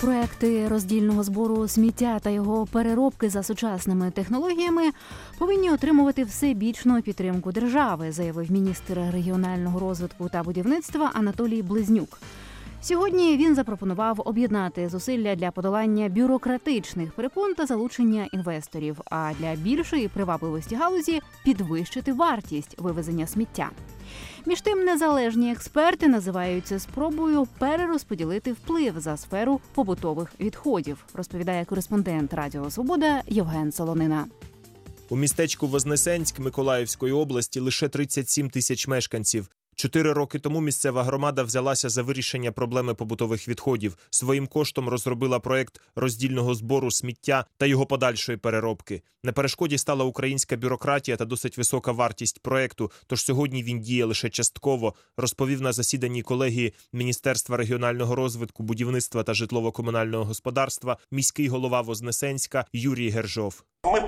Проекти роздільного збору сміття та його переробки за сучасними технологіями повинні отримувати всебічну підтримку держави, заявив міністр регіонального розвитку та будівництва Анатолій Близнюк. Сьогодні він запропонував об'єднати зусилля для подолання бюрократичних перепон та залучення інвесторів, а для більшої привабливості галузі підвищити вартість вивезення сміття. Між тим, незалежні експерти називають це спробою перерозподілити вплив за сферу побутових відходів, розповідає кореспондент Радіо Свобода Євген Солонина. У містечку Вознесенськ Миколаївської області лише 37 тисяч мешканців. 4 роки тому місцева громада взялася за вирішення проблеми побутових відходів. Своїм коштом розробила проект роздільного збору сміття та його подальшої переробки. На перешкоді стала українська бюрократія та досить висока вартість проекту, тож сьогодні він діє лише частково, розповів на засіданні колегії Міністерства регіонального розвитку, будівництва та житлово-комунального господарства міський голова Вознесенська Юрій Гержов.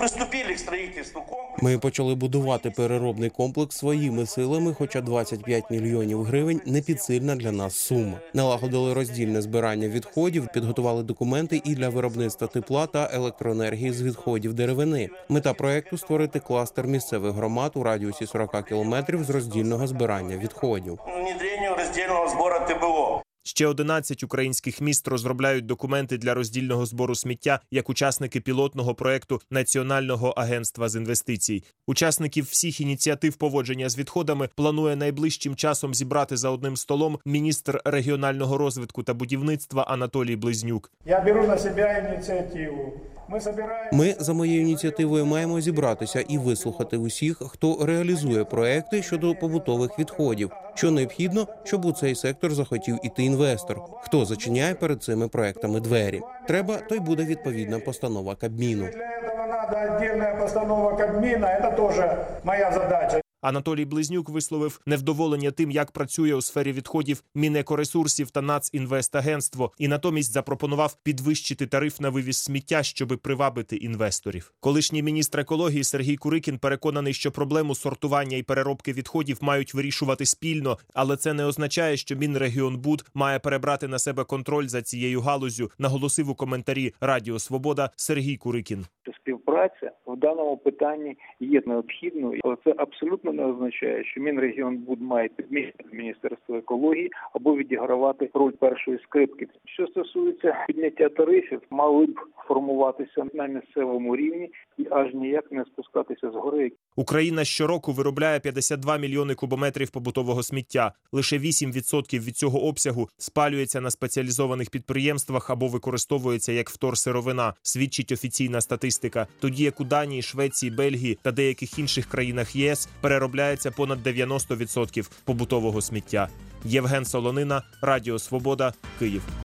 Ми почали будувати переробний комплекс своїми силами, хоча 25 мільйонів гривень – не підсильна для нас сума. Налагодили роздільне збирання відходів, підготували документи і для виробництва тепла та електроенергії з відходів деревини. Мета проекту – створити кластер місцевих громад у радіусі 40 кілометрів з роздільного збирання відходів. Ще 11 українських міст розробляють документи для роздільного збору сміття як учасники пілотного проекту Національного агентства з інвестицій. Учасників всіх ініціатив поводження з відходами планує найближчим часом зібрати за одним столом міністр регіонального розвитку та будівництва Анатолій Близнюк. Я беру на себе ініціативу. Ми за моєю ініціативою маємо зібратися і вислухати усіх, хто реалізує проекти щодо побутових відходів. Що необхідно, щоб у цей сектор захотів іти інвестор. Хто зачиняє перед цими проектами двері? Треба, то й буде відповідна постанова Кабміну. Для цього треба окрема постанова Кабміну, це теж моя задача. Анатолій Близнюк висловив невдоволення тим, як працює у сфері відходів Мінекоресурсів та Націнвестагентство, і натомість запропонував підвищити тариф на вивіз сміття, щоби привабити інвесторів. Колишній міністр екології Сергій Курикін переконаний, що проблему сортування і переробки відходів мають вирішувати спільно, але це не означає, що Мінрегіонбуд має перебрати на себе контроль за цією галуззю, наголосив у коментарі Радіо Свобода Сергій Курикін. Співпраця в даному питанні є необхідною, але це абсолютно не означає, що Мінрегіонбуд має підмінити Міністерство екології або відігравати роль першої скрипки. Що стосується підняття тарифів, мали б формуватися на місцевому рівні і аж ніяк не спускатися згори. Україна щороку виробляє 52 мільйони кубометрів побутового сміття. Лише 8% від цього обсягу спалюється на спеціалізованих підприємствах або використовується як вторсировина, свідчить офіційна статистика. Тоді як у Данії, Швеції, Бельгії та деяких інших країнах ЄС переробляється понад 90% побутового сміття. Євген Солонина, Радіо Свобода, Київ.